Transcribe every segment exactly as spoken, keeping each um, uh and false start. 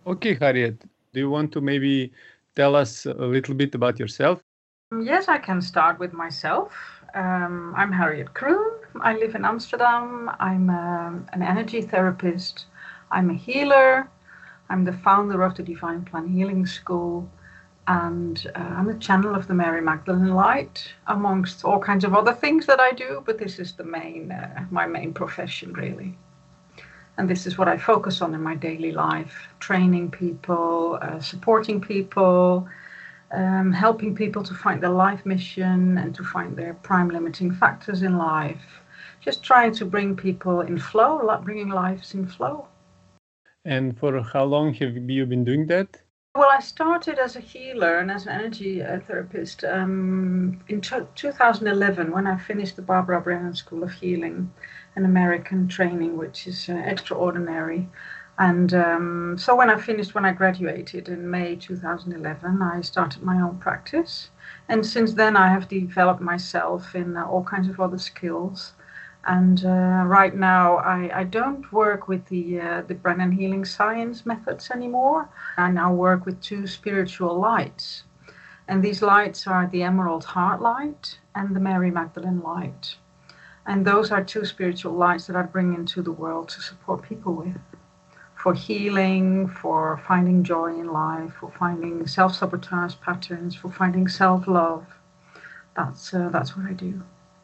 Okay, Harriet, do you want to maybe tell us a little bit about yourself? Yes, I can start with myself. Um, I'm Harriet Kroon. I live in Amsterdam. I'm um, an energy therapist. I'm a healer. I'm the founder of the Divine Plan Healing School. And uh, I'm a channel of the Mary Magdalene Light, amongst all kinds of other things that I do. But this is the main, uh, my main profession, really. And this is what I focus on in my daily life: training people, uh, supporting people, um, helping people to find their life mission and to find their prime limiting factors in life. Just trying to bring people in flow, bringing lives in flow. And for how long have you been doing that? Well, I started as a healer and as an energy uh, therapist um, in two thousand eleven when I finished the Barbara Brennan School of Healing, an American training which is uh, extraordinary. And um, so when I finished, when I graduated in May two thousand eleven, I started my own practice. And since then, I have developed myself in uh, all kinds of other skills. And uh, right now, I, I don't work with the uh, the Brennan Healing Science methods anymore. I now work with two spiritual lights. And these lights are the Emerald Heart Light and the Mary Magdalene Light. And those are two spiritual lights that I bring into the world to support people with, for healing, for finding joy in life, for finding self-sabotage patterns, for finding self-love. That's uh, that's what I do.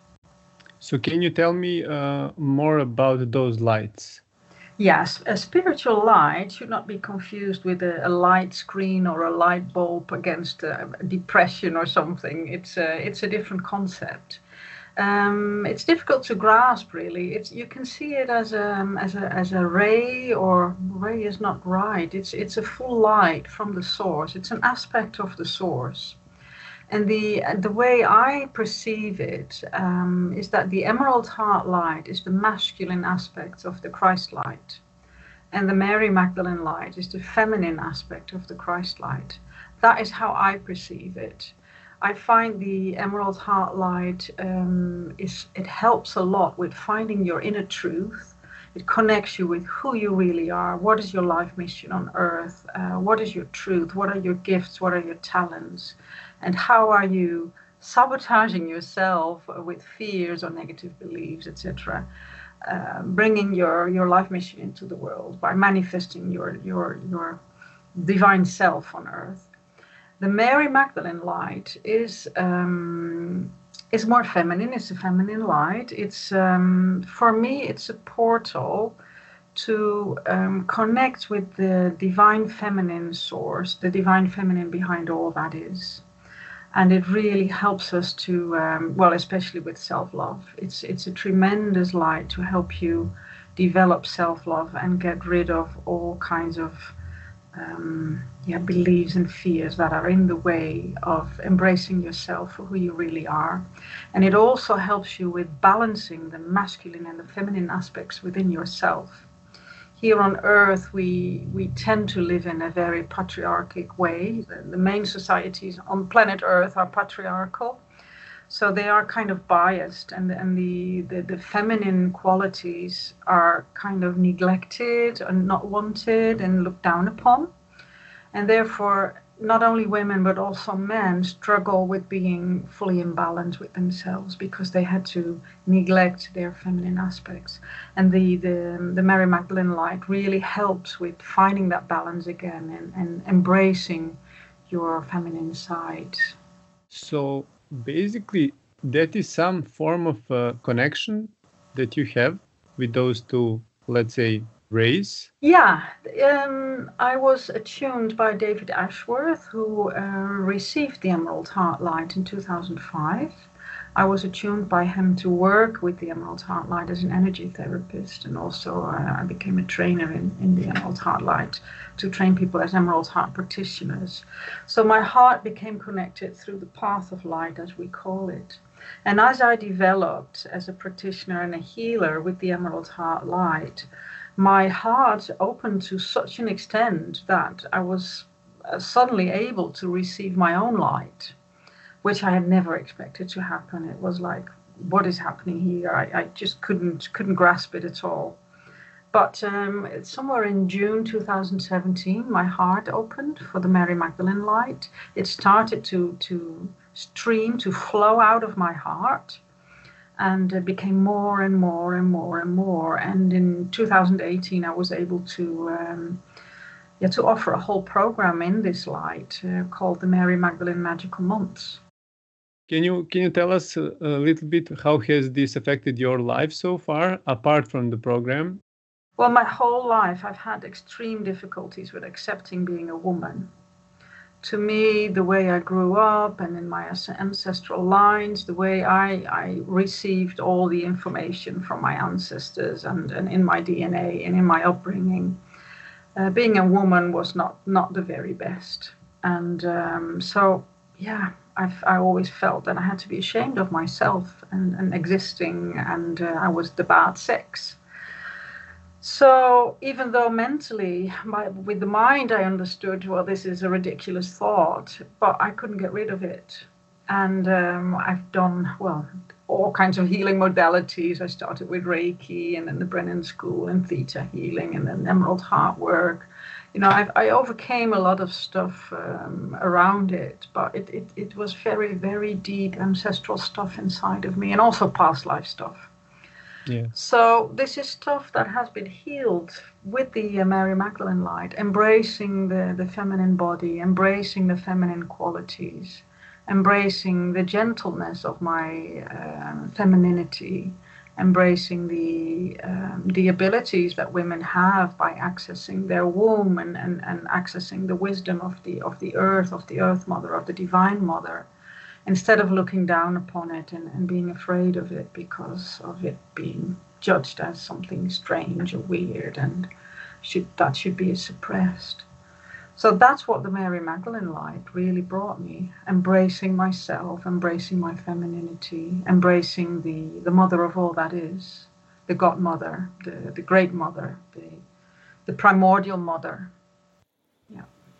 So can you tell me uh, more about those lights? Yes, a spiritual light should not be confused with a, a light screen or a light bulb against uh, depression or something. It's a, it's a different concept. Um, it's difficult to grasp, really. It's you can see it as a as a as a ray, or ray is not right. It's it's a full light from the source. It's an aspect of the source. And the the way I perceive it um, is that the Emerald Heart Light is the masculine aspect of the Christ light, and the Mary Magdalene Light is the feminine aspect of the Christ light. That is how I perceive it. I find the Emerald Heart Light um, is it helps a lot with finding your inner truth. It connects you with who you really are. What is your life mission on earth? Uh, what is your truth? What are your gifts? What are your talents? And how are you sabotaging yourself with fears or negative beliefs, et cetera? Uh, bringing your, your life mission into the world by manifesting your, your, your divine self on earth. The Mary Magdalene light is um, is more feminine. It's a feminine light. It's um, for me, it's a portal to um, connect with the divine feminine source, the divine feminine behind all that is. And it really helps us to, um, well, especially with self-love. It's it's a tremendous light to help you develop self-love and get rid of all kinds of um, yeah, beliefs and fears that are in the way of embracing yourself for who you really are. And it also helps you with balancing the masculine and the feminine aspects within yourself. Here on earth, we, we tend to live in a very patriarchic way. The, the main societies on planet earth are patriarchal. So they are kind of biased, and, and the, the, the feminine qualities are kind of neglected and not wanted and looked down upon. And therefore, not only women, but also men struggle with being fully in balance with themselves because they had to neglect their feminine aspects. And the, the, the Mary Magdalene light really helps with finding that balance again and, and embracing your feminine side. So basically, that is some form of uh, connection that you have with those two, let's say, rays? Yeah, um, I was attuned by David Ashworth, who uh, received the Emerald Heart Light in two thousand five. I was attuned by him to work with the Emerald Heart Light as an energy therapist, and also uh, I became a trainer in, in the Emerald Heart Light to train people as Emerald Heart practitioners. So my heart became connected through the path of light, as we call it. And as I developed as a practitioner and a healer with the Emerald Heart Light, my heart opened to such an extent that I was uh, suddenly able to receive my own light, which I had never expected to happen. It was like, what is happening here? I, I just couldn't couldn't grasp it at all. But um, somewhere in June two thousand seventeen, my heart opened for the Mary Magdalene light. It started to, to stream, to flow out of my heart, and it became more and more and more and more. And in two thousand eighteen, I was able to um, yeah, to offer a whole program in this light uh, called the Mary Magdalene Magical Months. Can you can you tell us a, a little bit how has this affected your life so far, apart from the program? Well, my whole life I've had extreme difficulties with accepting being a woman. To me, the way I grew up and in my ancestral lines, the way I, I received all the information from my ancestors and, and in my D N A and in my upbringing, uh, being a woman was not, not the very best. And um, so, yeah, I've, I always felt that I had to be ashamed of myself and, and existing, and uh, I was the bad sex. So even though mentally, my, with the mind, I understood, well, this is a ridiculous thought, but I couldn't get rid of it. And um, I've done, well, all kinds of healing modalities. I started with Reiki and then the Brennan School and Theta healing and then Emerald Heart work. You know, I've, I overcame a lot of stuff um, around it, but it, it, it was very, very deep ancestral stuff inside of me, and also past life stuff. Yeah. So this is stuff that has been healed with the uh, Mary Magdalene light, embracing the, the feminine body, embracing the feminine qualities, embracing the gentleness of my uh, femininity, embracing the um, the abilities that women have by accessing their womb and, and, and accessing the wisdom of the of the earth, of the Earth Mother, of the Divine Mother, instead of looking down upon it and, and being afraid of it because of it being judged as something strange or weird and should that should be suppressed. So that's what the Mary Magdalene light really brought me, embracing myself, embracing my femininity, embracing the, the mother of all that is, the God Mother, the, the Great Mother, the, the primordial mother. Yeah.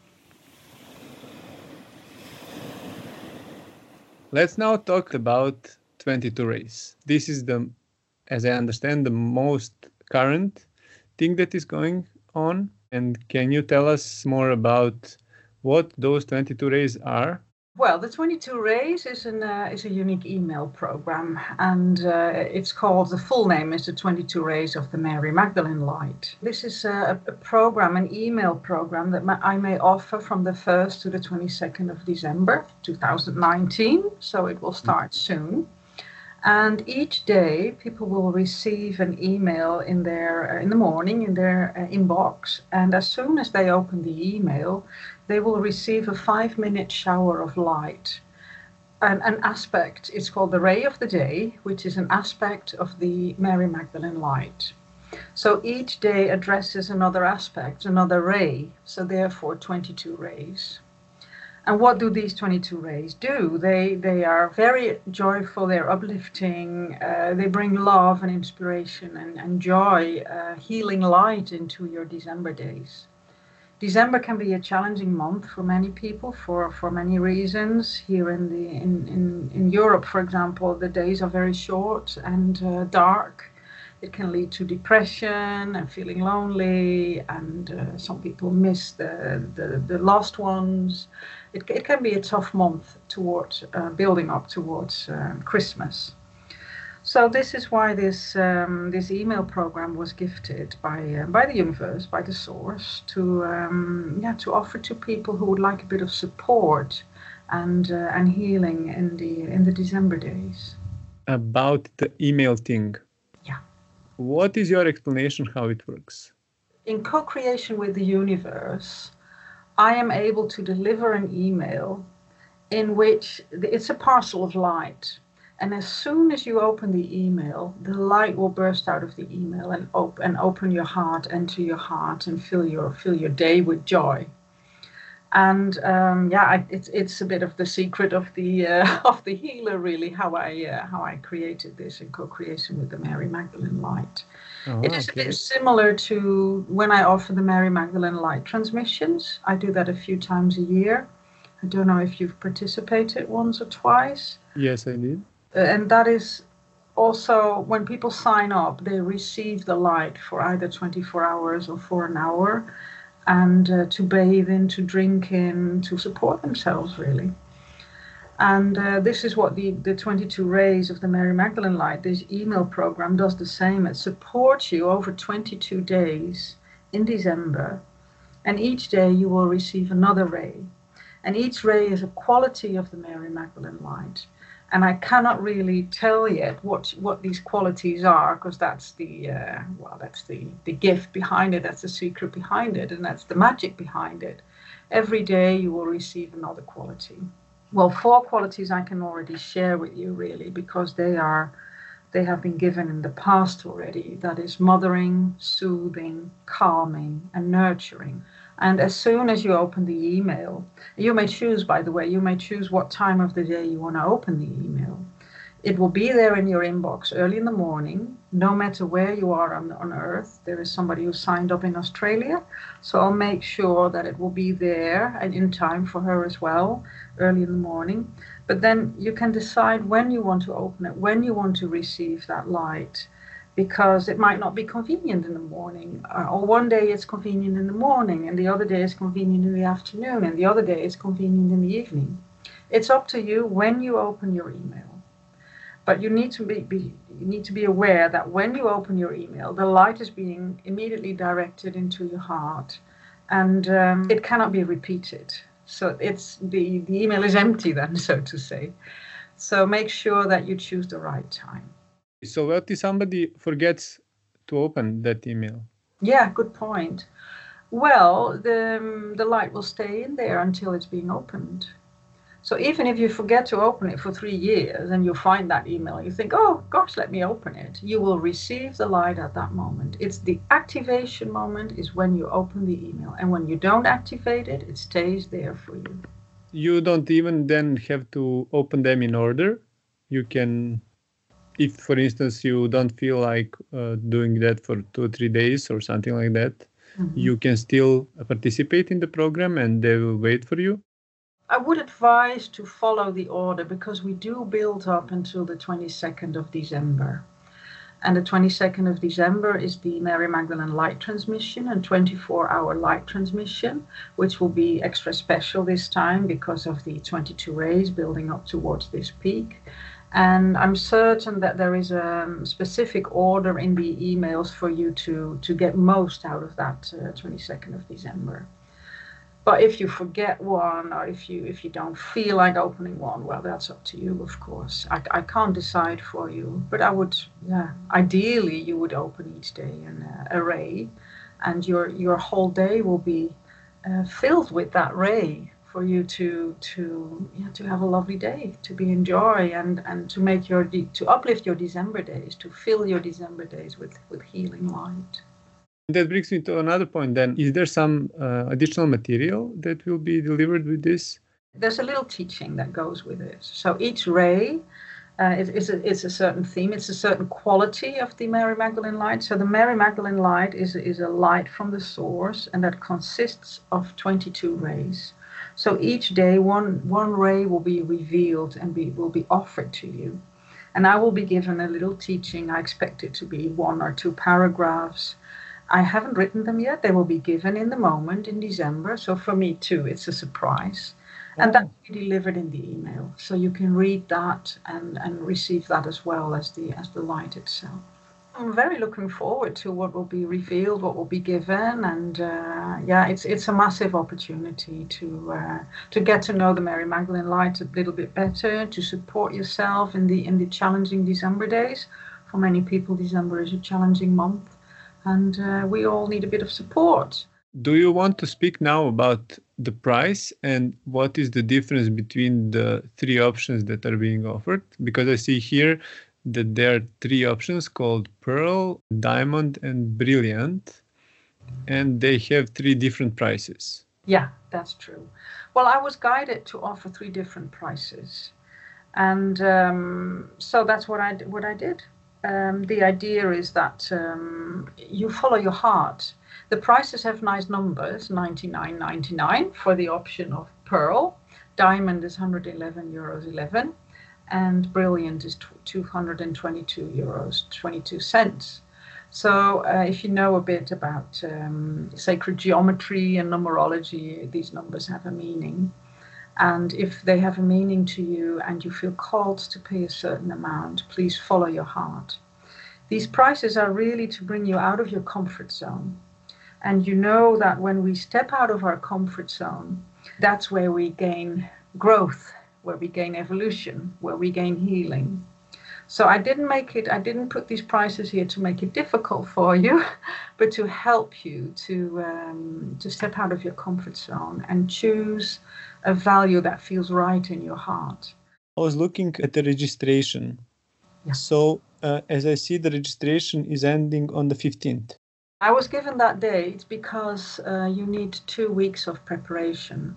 Let's now talk about twenty-two rays. This is the, as I understand, the most current thing that is going on. And can you tell us more about what those twenty-two rays are? Well, the twenty-two rays is an uh, is a unique email program, and uh, it's called, the full name is the twenty-two Rays of the Mary Magdalene Light. This is a, a program, an email program that I may offer from the first to the twenty-second of December two thousand nineteen, so it will start soon. And each day, people will receive an email in their uh, in the morning in their uh, inbox, and as soon as they open the email, they will receive a five-minute shower of light. An, an aspect, it's called the Ray of the Day, which is an aspect of the Mary Magdalene light. So each day addresses another aspect, another ray, so therefore twenty-two rays. And what do these twenty-two rays do? They they are very joyful, they're uplifting, uh, they bring love and inspiration and, and joy, uh, healing light into your December days. December can be a challenging month for many people for, for many reasons. Here in the in, in, in Europe, for example, the days are very short and uh, dark. It can lead to depression and feeling lonely, and uh, some people miss the, the, the lost ones. It, it can be a tough month towards uh, building up towards uh, Christmas. So this is why this um, this email program was gifted by uh, by the universe, by the source, to um, yeah to offer to people who would like a bit of support and uh, and healing in the in the December days. About the email thing. Yeah. What is your explanation how it works? In co-creation with the universe, I am able to deliver an email in which it's a parcel of light. And as soon as you open the email, the light will burst out of the email and, op- and open your heart, enter your heart, and fill your fill your day with joy. And um, yeah, I, it's it's a bit of the secret of the uh, of the healer, really, how I uh, how I created this in co-creation with the Mary Magdalene light. Oh, it is okay. a bit similar to when I offer the Mary Magdalene light transmissions. I do that a few times a year. I don't know if you've participated once or twice. Yes, I did. Uh, and that is Also, when people sign up, they receive the light for either twenty-four hours or for an hour, and uh, to bathe in, to drink in, to support themselves, really. And uh, this is what the, the twenty-two Rays of the Mary Magdalene Light, this email program, does the same. It supports you over twenty-two days in December, and each day you will receive another ray. And each ray is a quality of the Mary Magdalene Light. And I cannot really tell yet what what these qualities are, because that's the uh, well, that's the the gift behind it. That's the secret behind it, and that's the magic behind it. Every day you will receive another quality. Well, four qualities I can already share with you, really, because they are they have been given in the past already. That is mothering, soothing, calming, and nurturing. And as soon as you open the email, you may choose, by the way, you may choose what time of the day you want to open the email. It will be there in your inbox early in the morning, no matter where you are on, on Earth. There is somebody who signed up in Australia, so I'll make sure that it will be there and in time for her as well, early in the morning. But then you can decide when you want to open it, when you want to receive that light, because it might not be convenient in the morning, or one day it's convenient in the morning, and the other day it's convenient in the afternoon, and the other day it's convenient in the evening. It's up to you when you open your email. But you need to be, be you need to be aware that when you open your email, the light is being immediately directed into your heart, and um, it cannot be repeated. So it's the, the email is empty then, so to say. So make sure that you choose the right time. So what if somebody forgets to open that email? Yeah, good point. Well, the, the light will stay in there until it's being opened. So even if you forget to open it for three years and you find that email, you think, oh, gosh, let me open it. You will receive the light at that moment. It's the activation moment is when you open the email. And when you don't activate it, it stays there for you. You don't even then have to open them in order. You can... If, for instance, you don't feel like uh, doing that for two or three days or something like that, mm-hmm. you can still participate in the program and they will wait for you? I would advise to follow the order, because we do build up until the twenty-second of December. And the twenty-second of December is the Mary Magdalene Light Transmission and twenty-four hour light transmission, which will be extra special this time because of the twenty-two rays building up towards this peak. And I'm certain that there is a specific order in the emails for you to, to get most out of that uh, twenty-second of December. But if you forget one, or if you if you don't feel like opening one, well, that's up to you, of course. I, I can't decide for you. But I would, yeah, ideally you would open each day an uh, ray, and your your whole day will be uh, filled with that ray, for you to to yeah, to have a lovely day, to be enjoy and and to make your to uplift your December days, to fill your December days with with healing light. That brings me to another point then. Is there some uh, additional material that will be delivered with this? There's a little teaching that goes with it. So each ray uh, is, is, a, is a certain theme. It's a certain quality of the Mary Magdalene Light. So the Mary Magdalene Light is, is a light from the source, and that consists of twenty-two rays. So each day one, one ray will be revealed and be, will be offered to you. And I will be given a little teaching. I expect it to be one or two paragraphs. I haven't written them yet. They will be given in the moment in December. So for me too, it's a surprise. Oh. And that will be delivered in the email. So you can read that and, and receive that as well as the as the light itself. I'm very looking forward to what will be revealed, what will be given. And uh, yeah, it's it's a massive opportunity to uh, to get to know the Mary Magdalene Light a little bit better, to support yourself in the in the challenging December days. For many people, December is a challenging month. And uh, we all need a bit of support. Do you want to speak now about the price and what is the difference between the three options that are being offered? Because I see here that there are three options called Pearl, Diamond, and Brilliant, and they have three different prices. Yeah, that's true. Well, I was guided to offer three different prices. And um, so that's what I, what I did. Um, the idea is that um, you follow your heart. The prices have nice numbers, ninety-nine ninety-nine for the option of Pearl. Diamond is one hundred eleven euros eleven. and Brilliant is two hundred twenty-two euros twenty-two cents. So uh, if you know a bit about um, sacred geometry and numerology, these numbers have a meaning. And if they have a meaning to you and you feel called to pay a certain amount, please follow your heart. These prices are really to bring you out of your comfort zone. And you know that when we step out of our comfort zone, that's where we gain growth, where we gain evolution, where we gain healing. So I didn't make it, I didn't put these prices here to make it difficult for you, but to help you to, um, to step out of your comfort zone and choose a value that feels right in your heart. I was looking at the registration. Yeah. So uh, as I see, the registration is ending on the fifteenth. I was given that date because uh, you need two weeks of preparation.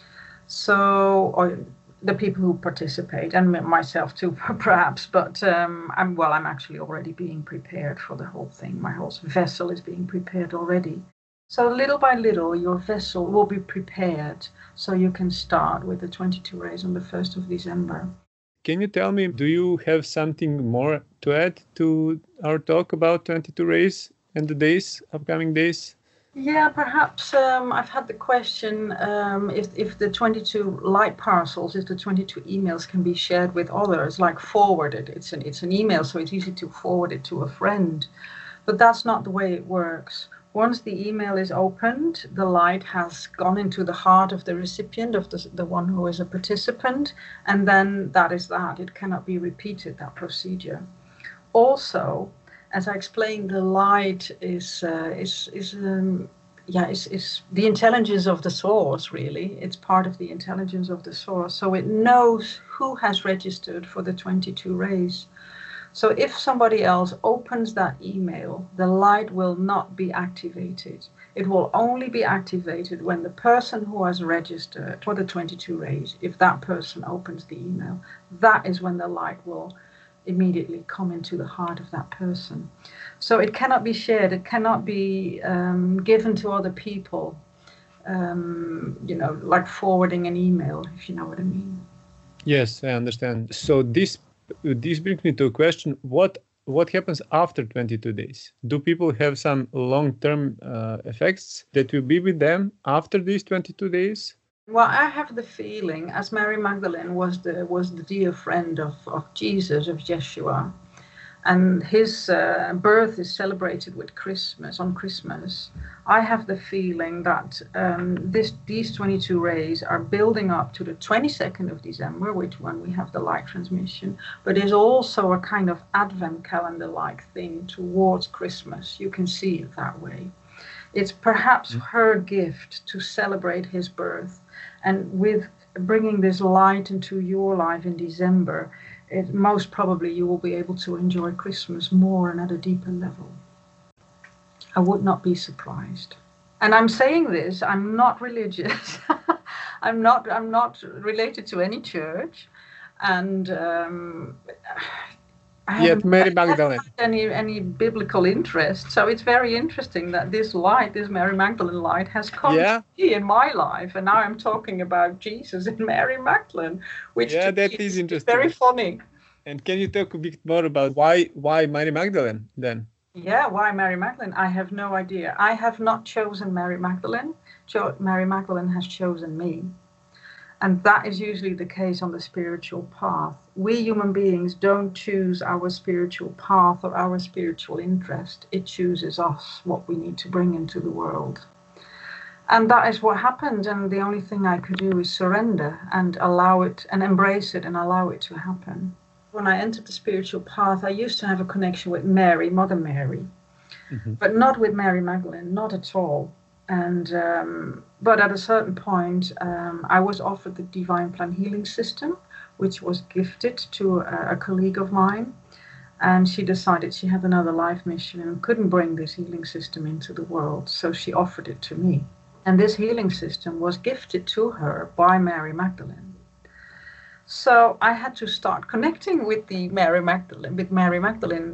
So, or the people who participate, and myself too, perhaps, but um, I'm, well, I'm actually already being prepared for the whole thing. My whole vessel is being prepared already. So little by little, your vessel will be prepared so you can start with the twenty-two rays on the first of December. Can you tell me, do you have something more to add to our talk about twenty-two rays and the days, upcoming days? Yeah, perhaps um, I've had the question um, if, if the twenty-two light parcels, if the twenty-two emails can be shared with others, like forwarded. It's an, it's an email, so it's easy to forward it to a friend. But that's not the way it works. Once the email is opened, the light has gone into the heart of the recipient, of the, the one who is a participant, and then that is that. It cannot be repeated, that procedure. Also, as I explained, the light is uh, is is um, yeah is is the intelligence of the source. Really, it's part of the intelligence of the source. So it knows who has registered for the twenty-two rays. So if somebody else opens that email, the light will not be activated. It will only be activated when the person who has registered for the twenty-two rays, if that person opens the email, that is when the light will immediately come into the heart of that person. So it cannot be shared. It cannot be um, given to other people, um, you know, like forwarding an email, if you know what I mean. Yes, I understand. So this this brings me to a question. What what happens after twenty-two days? Do people have some long-term uh, effects that will be with them after these twenty-two days? Well, I have the feeling, as Mary Magdalene was the was the dear friend of, of Jesus, of Yeshua, and his uh, birth is celebrated with Christmas, on Christmas. I have the feeling that um, this these twenty-two rays are building up to the twenty-second of December, which when we have the light transmission, but is also a kind of advent calendar-like thing towards Christmas. You can see it that way. It's perhaps her gift to celebrate his birth. And with bringing this light into your life in December, it, most probably you will be able to enjoy Christmas more and at a deeper level. I would not be surprised. And I'm saying this, I'm not religious. I'm not I'm not related to any church. And um, I Yet Mary Magdalene. Any any biblical interest, so it's very interesting that this light, this Mary Magdalene light, has come yeah. to be in my life, and now I'm talking about Jesus and Mary Magdalene, which yeah, that is, is interesting. Very funny. And can you talk a bit more about why why Mary Magdalene then? Yeah, why Mary Magdalene? I have no idea. I have not chosen Mary Magdalene. Cho- Mary Magdalene has chosen me. And that is usually the case on the spiritual path. We human beings don't choose our spiritual path or our spiritual interest. It chooses us, what we need to bring into the world. And that is what happened. And the only thing I could do is surrender and allow it and embrace it and allow it to happen. When I entered the spiritual path, I used to have a connection with Mary, Mother Mary, mm-hmm. but not with Mary Magdalene, not at all. And um, but at a certain point, um, I was offered the Divine Plan Healing System, which was gifted to a, a colleague of mine. And she decided she had another life mission and couldn't bring this healing system into the world. So she offered it to me. And this healing system was gifted to her by Mary Magdalene. So I had to start connecting with the Mary Magdalene, with Mary Magdalene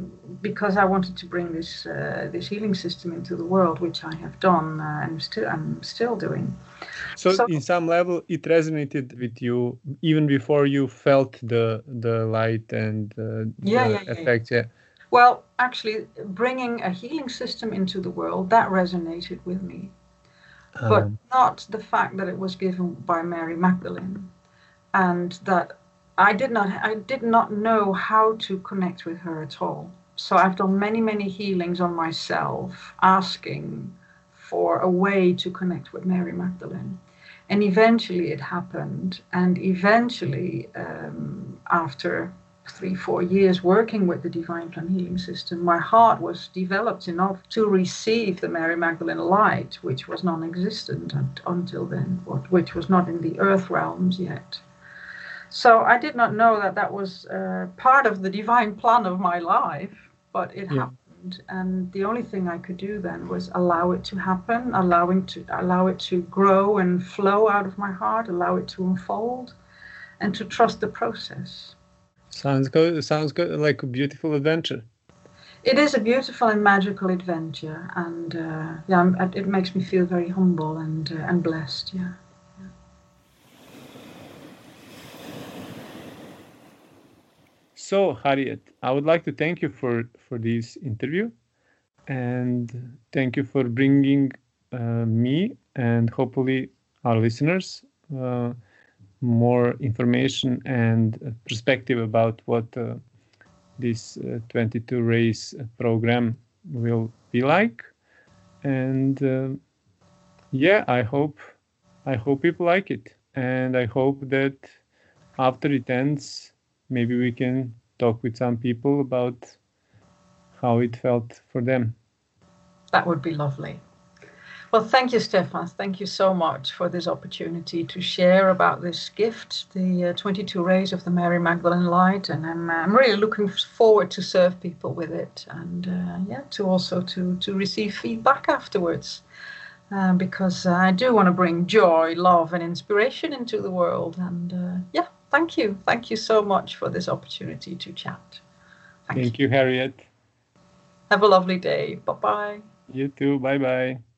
because I wanted to bring this uh, this healing system into the world, which I have done uh, and still I'm still doing. So, so in some level, it resonated with you even before you felt the the light and uh, yeah, the yeah, yeah, effect. Yeah. Well, actually, bringing a healing system into the world, that resonated with me. Um, but not the fact that it was given by Mary Magdalene, and that I did not I did not know how to connect with her at all. So I've done many, many healings on myself, asking for a way to connect with Mary Magdalene. And eventually it happened. And eventually, um, after three, four years working with the Divine Plan Healing System, my heart was developed enough to receive the Mary Magdalene light, which was non-existent until then, which was not in the earth realms yet. So I did not know that that was uh, part of the divine plan of my life, but it yeah. happened. And the only thing I could do then was allow it to happen, allowing to allow it to grow and flow out of my heart, allow it to unfold, and to trust the process. Sounds good. Sounds good. Like a beautiful adventure. It is a beautiful and magical adventure, and uh, yeah, it makes me feel very humble and uh, and blessed. Yeah. So, Harriet, I would like to thank you for, for this interview, and thank you for bringing uh, me and hopefully our listeners uh, more information and perspective about what uh, this uh, twenty-two rays program will be like. And uh, yeah, I hope I hope people like it, and I hope that after it ends, maybe we can talk with some people about how it felt for them. That would be lovely. Well, thank you, Stefan. Thank you so much for this opportunity to share about this gift, the uh, twenty-two rays of the Mary Magdalene light. And I'm, I'm really looking forward to serve people with it, and uh, yeah, to also to, to receive feedback afterwards. Uh, because uh, I do want to bring joy, love, and inspiration into the world. And uh, yeah, thank you. Thank you so much for this opportunity to chat. Thank, thank you. you, Harriet. Have a lovely day. Bye-bye. You too. Bye-bye.